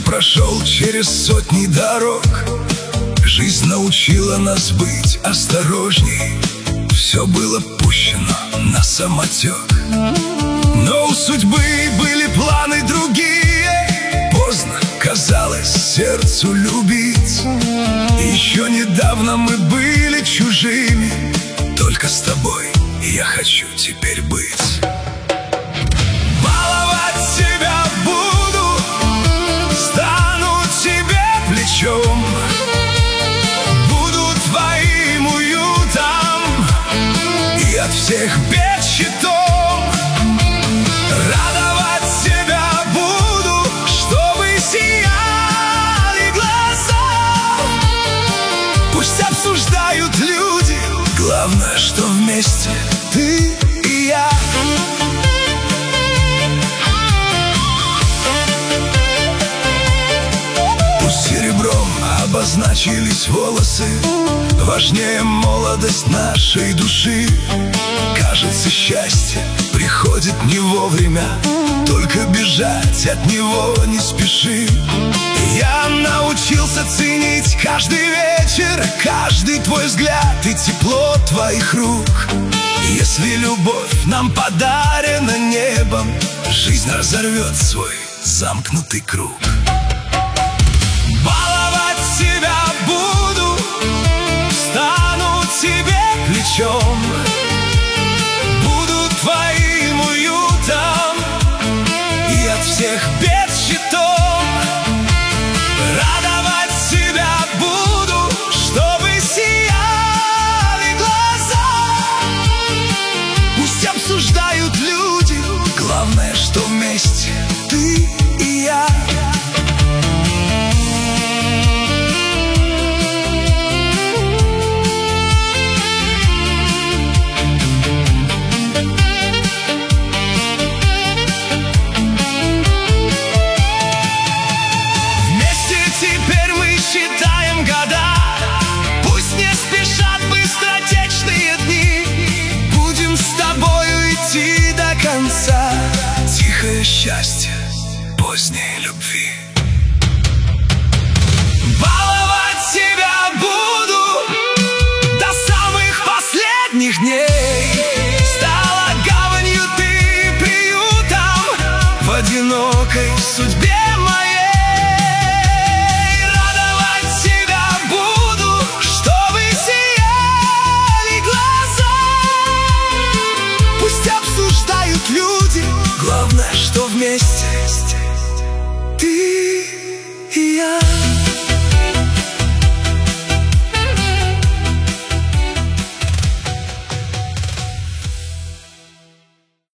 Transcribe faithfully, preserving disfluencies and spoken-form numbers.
прошел через сотни дорог. Жизнь научила нас быть осторожней. Все было пущено на самотек. Но у судьбы были планы другие. Поздно казалось сердцу любить. Еще недавно мы были чужими. Только с тобой я хочу теперь быть. Баловать себя буду, стану тебе плечом. Буду твоим уютом и от всех бед щитом. Радовать себя буду, чтобы сияли глаза. Пусть обсуждают люди, главное, что вместе ты и я. Пусть серебром обозначились волосы, важнее молодость нашей души. Кажется, счастье приходит не вовремя, только бежать от него не спеши. Я научился ценить каждый вечер, каждый твой взгляд и тепло твоих рук. Если любовь нам подарена небом, жизнь разорвет свой замкнутый круг. Баловать себя буду, стану тебе плечом. Буду твоим уютом и от всех бед щитом. Радовать себя буду, чтобы сияли глаза. Пусть обсуждают люди, главное, что вместе ты и я. Считаем года, пусть не спешат быстротечные дни. Будем с тобою идти до конца. Тихое счастье поздней любви. Баловать себя буду до самых последних дней. Стала гаванью ты, приютом в одинокой судьбе моей. Люди, главное, что вместе.